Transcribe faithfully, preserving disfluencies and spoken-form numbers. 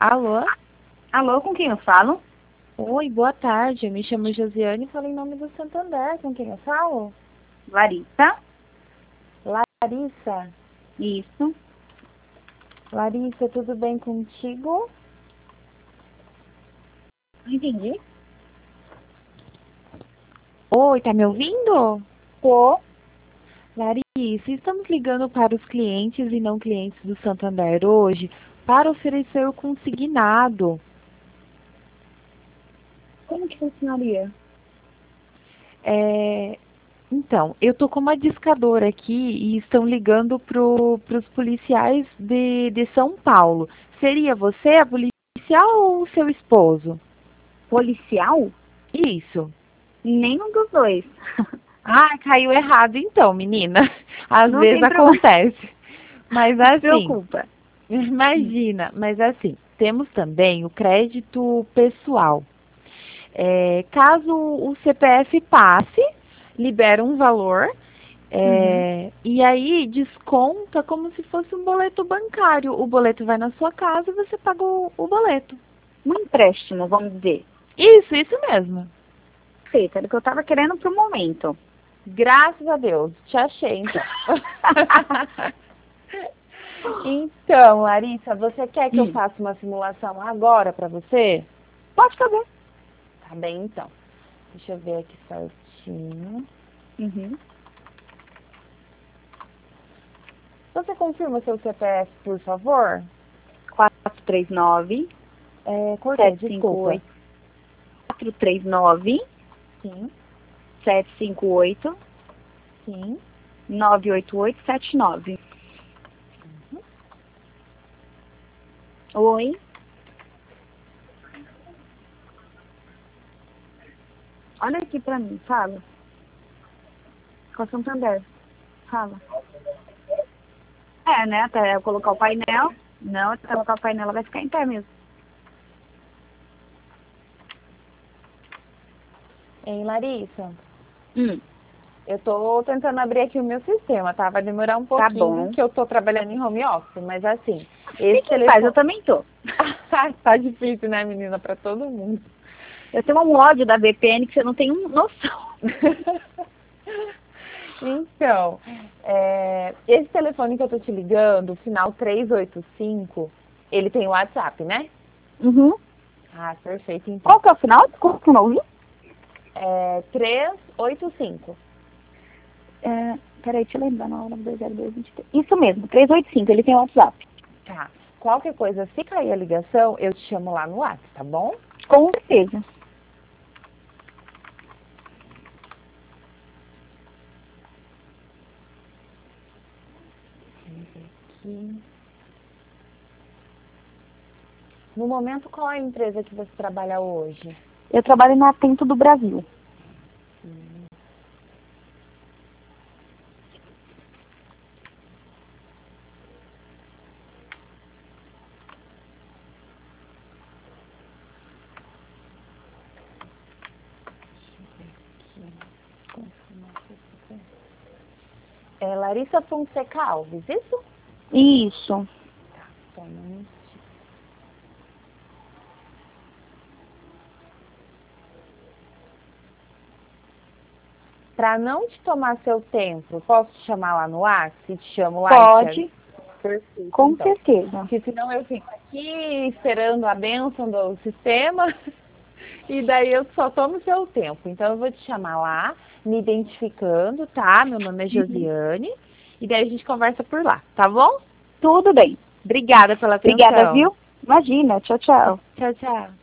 Alô? Alô, com quem eu falo? Oi, boa tarde. Eu me chamo Josiane e falo em nome do Santander. Com quem eu falo? Larissa. Larissa. Isso. Larissa, tudo bem contigo? Não entendi. Oi, tá me ouvindo? Tô. Larissa, estamos ligando para os clientes e não clientes do Santander hoje para oferecer o consignado. Como que funcionaria? É, Então, eu tô com uma discadora aqui e estão ligando para os policiais de, de São Paulo. Seria você a policial ou o seu esposo? Policial? Isso. Nenhum dos dois. Ah, caiu errado então, menina. Às Não vezes tem problema. acontece. Mas Não se assim, preocupa. imagina, mas assim, temos também o crédito pessoal. É, caso o C P F passe, libera um valor, Uhum. é, e aí desconta como se fosse um boleto bancário. O boleto vai na sua casa e você paga o, o boleto. Um empréstimo, vamos dizer. Isso, isso mesmo. Feito, era o que eu tava querendo pro momento. Graças a Deus, te achei então. Então, Larissa, você quer que eu Hum. faça uma simulação agora para você? Pode fazer. Tá bem, então. Deixa eu ver aqui certinho. Uhum. Você confirma seu C P F, por favor? quatro três nove, É, cortou, sete cinco desculpa. oito. quatro três nove, Sim, sete cinco oito, sim. nove oito oito sete nove. Oi? Olha aqui pra mim, fala. Com a Santander. Fala. É, né? Até eu colocar o painel. Não, até eu colocar o painel ela vai ficar em pé mesmo. Hein, Larissa? Hum, Eu tô tentando abrir aqui o meu sistema, tá? Vai demorar um tá pouquinho, bom. que eu tô trabalhando em home office, mas assim, esse Fique em paz, eu telefone... também tô. Tá difícil, né, menina? Pra todo mundo. Eu tenho um ódio da V P N que você não tem um noção. Então, é, esse telefone que eu tô te ligando, o final três oito cinco, ele tem WhatsApp, né? Uhum. Ah, perfeito, então. Qual que é o final? Desculpa, que eu não ouvi. É três oito cinco. É, peraí, deixa eu lembrar na hora dois zero dois dois três. Isso mesmo, trezentos e oitenta e cinco, ele tem WhatsApp. Tá. Qualquer coisa, se cair a ligação, eu te chamo lá no WhatsApp, tá bom? Com certeza. Aqui. No momento, qual é a empresa que você trabalha hoje? Eu trabalho na Atento do Brasil. Hum. É Larissa Fonseca Alves, isso? Isso. Tá, só um minutinho. Para não te tomar seu tempo, posso te chamar lá no WhatsApp? Se te chamo lá e te... Pode, Perfeito, com então. certeza. Porque senão eu fico aqui esperando a bênção do sistema e daí eu só tomo seu tempo. Então eu vou te chamar lá, me identificando, tá? Meu nome é Josiane e daí a gente conversa por lá, tá bom? Tudo bem. Obrigada pela Obrigada, atenção. viu? Imagina. Tchau, tchau. Tchau, tchau.